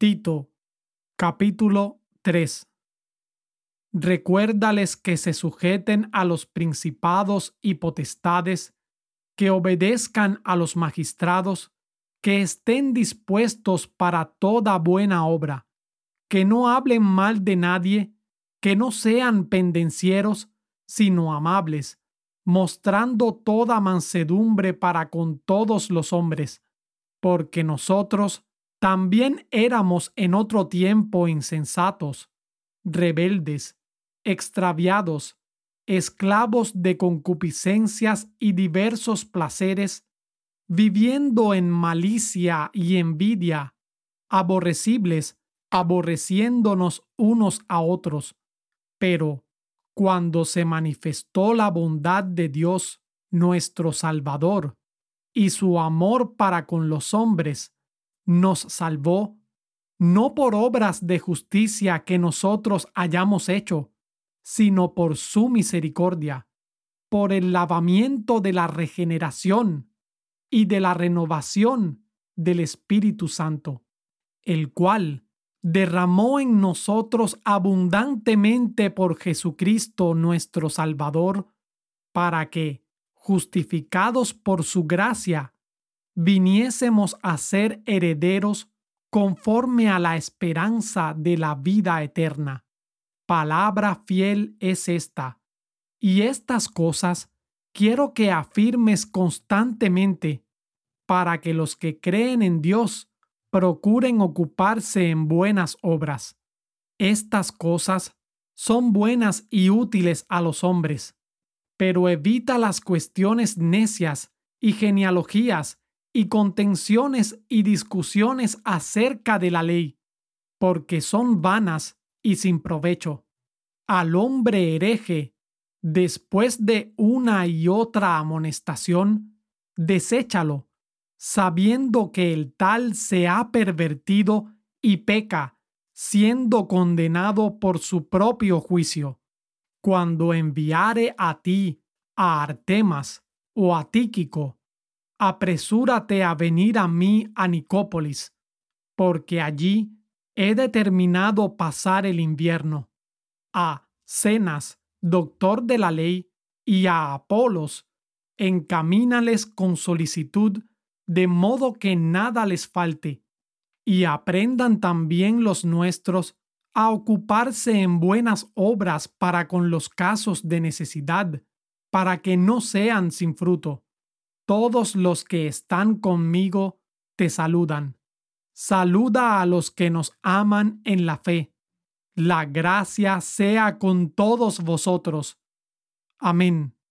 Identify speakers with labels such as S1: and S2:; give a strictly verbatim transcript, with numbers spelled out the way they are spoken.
S1: Tito, capítulo tres. Recuérdales que se sujeten a los principados y potestades, que obedezcan a los magistrados, que estén dispuestos para toda buena obra, que no hablen mal de nadie, que no sean pendencieros, sino amables, mostrando toda mansedumbre para con todos los hombres, porque nosotros también éramos en otro tiempo insensatos, rebeldes, extraviados, esclavos de concupiscencias y diversos placeres, viviendo en malicia y envidia, aborrecibles, aborreciéndonos unos a otros. Pero cuando se manifestó la bondad de Dios, nuestro Salvador, y su amor para con los hombres, nos salvó, no por obras de justicia que nosotros hayamos hecho, sino por su misericordia, por el lavamiento de la regeneración y de la renovación del Espíritu Santo, el cual derramó en nosotros abundantemente por Jesucristo nuestro Salvador, para que, justificados por su gracia, viniésemos a ser herederos conforme a la esperanza de la vida eterna. Palabra fiel es esta, y estas cosas quiero que afirmes constantemente, para que los que creen en Dios procuren ocuparse en buenas obras. Estas cosas son buenas y útiles a los hombres, pero evita las cuestiones necias y genealogías y contenciones y discusiones acerca de la ley, porque son vanas y sin provecho. Al hombre hereje, después de una y otra amonestación, deséchalo, sabiendo que el tal se ha pervertido y peca, siendo condenado por su propio juicio. Cuando enviare a ti a Artemas o a Tíquico, apresúrate a venir a mí a Nicópolis, porque allí he determinado pasar el invierno. A Zenas, doctor de la ley, y a Apolos, encamínales con solicitud, de modo que nada les falte, y aprendan también los nuestros a ocuparse en buenas obras para con los casos de necesidad, para que no sean sin fruto. Todos los que están conmigo te saludan. Saluda a los que nos aman en la fe. La gracia sea con todos vosotros. Amén.